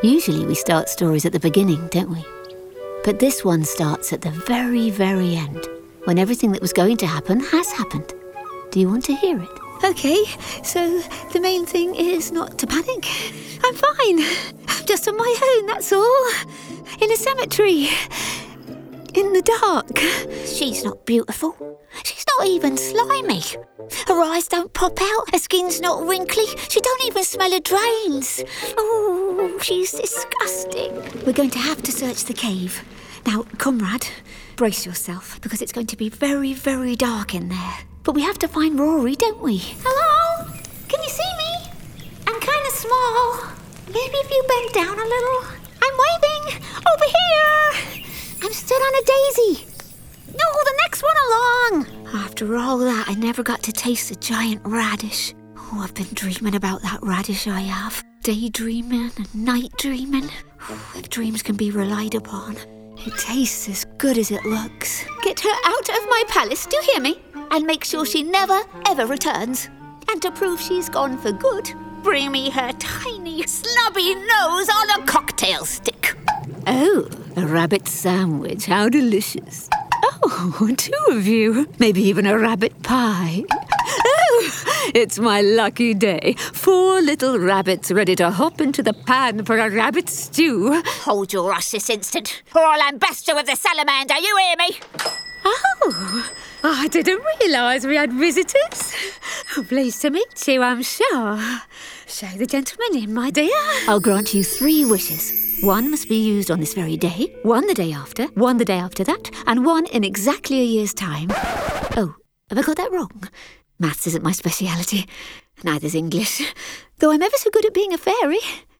Usually we start stories at the beginning, don't we? But this one starts at the very, very end, when everything that was going to happen has happened. Do you want to hear it? OK, so the main thing is not to panic. I'm fine. I'm just on my own, that's all. In a cemetery. In the dark. She's not beautiful. She's not even slimy. Her eyes don't pop out. Her skin's not wrinkly. She don't even smell of drains. Oh, she's disgusting. We're going to have to search the cave. Now, comrade, brace yourself, because it's going to be very, very dark in there. But we have to find Rory, don't we? Hello? Can you see me? I'm kind of small. Maybe if you bend down a little. I'm waving. Over here. I'm stood on a daisy. No, the next one along. After all that, I never got to taste a giant radish. Oh, I've been dreaming about that radish, I have. Daydreaming and night dreaming. If dreams can be relied upon. It tastes as good as it looks. Get her out of my palace, do you hear me? And make sure she never, ever returns. And to prove she's gone for good, bring me her tiny, snubby nose on a cocktail stick. Oh, a rabbit sandwich. How delicious. Oh, 2 of you. Maybe even a rabbit pie. Oh, it's my lucky day. 4 little rabbits ready to hop into the pan for a rabbit stew. Hold your rush this instant, or I'll ambassador with the salamander, you hear me? Oh, I didn't realise we had visitors. Oh, pleased to meet you, I'm sure. Show the gentleman in, my dear. I'll grant you 3 wishes. 1 must be used on this very day, 1 the day after, 1 the day after that, and 1 in exactly a year's time. Oh, have I got that wrong? Maths isn't my speciality. Neither's English. Though I'm ever so good at being a fairy.